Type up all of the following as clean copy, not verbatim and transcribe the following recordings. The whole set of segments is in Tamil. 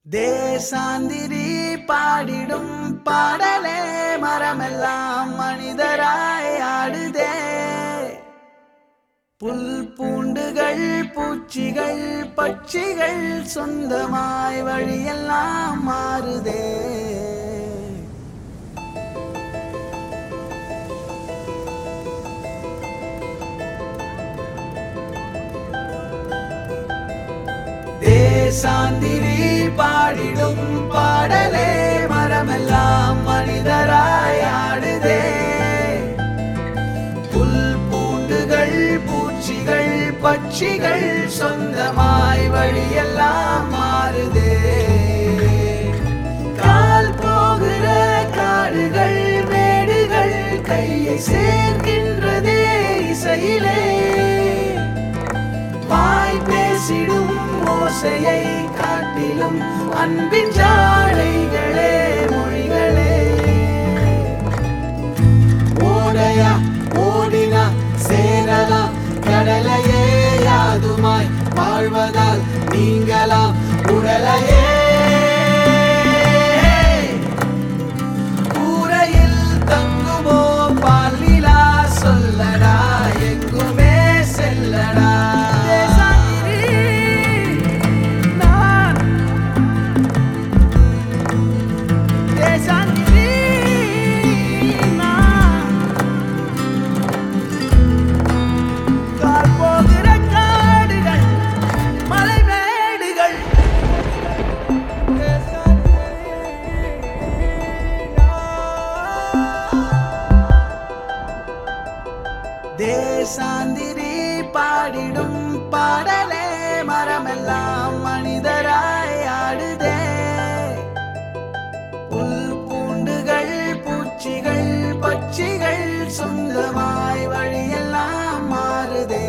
தேசாந்திரி பாடிடும் பாடலே மரமெல்லாம் மனிதராய் ஆடுதே. புல் பூண்டுகள் பூச்சிகள் பட்சிகள் சொந்தமாய் வழியெல்லாம் மாறுதே. தேசாந்திரி பாடிடும் பாடலே மரமெல்லாம் மனிதராய் ஆடுதே. புல் பூண்டுகள் பூச்சிகள் பட்சிகள் சொந்தமாய் வழியெல்லாம் மாறுதே. கால் போகிற காடுகள் மேடுகள் கையை சேர்க்கின்றதே இசையிலே. வாய் பேசிடும் ஓசையை காட்டிலும் அன்பின் ஜாடைகளே மொழிகளே. ஓடையா ஓடினா சேரலாம் கடலையே யாதுமாய் வாழ்வதால் நீங்களாம் உடலையே. கூரையில் தங்குமோ பாலிலா சொல்லடா எங்குமே செல்லடா. தேசாந்திரி பாடிடும் பாடலே மரமெல்லாம் மனிதராய் ஆடுதே. புல் பூண்டுகள் பூச்சிகள் பட்சிகள் சொந்தமாய் வழியெல்லாம் மாறுதே.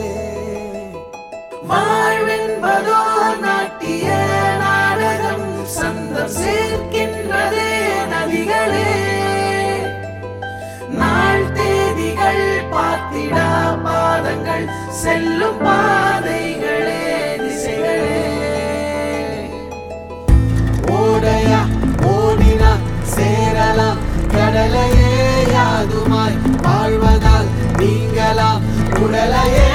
வாழ்வென்பதோ நாட்டிய நாடகம் சந்தம் சேர்க்கின்றதே நதிகளே. நாள் தேதிகள் பார்த்திடா பாதங்கள் செல்லும் பாதைகளே திசைகளே. ஓடையா ஓடினா சேரலாம் கடலையே யாதுமாய் வாழ்வதால் நீங்களாம் உடலையே.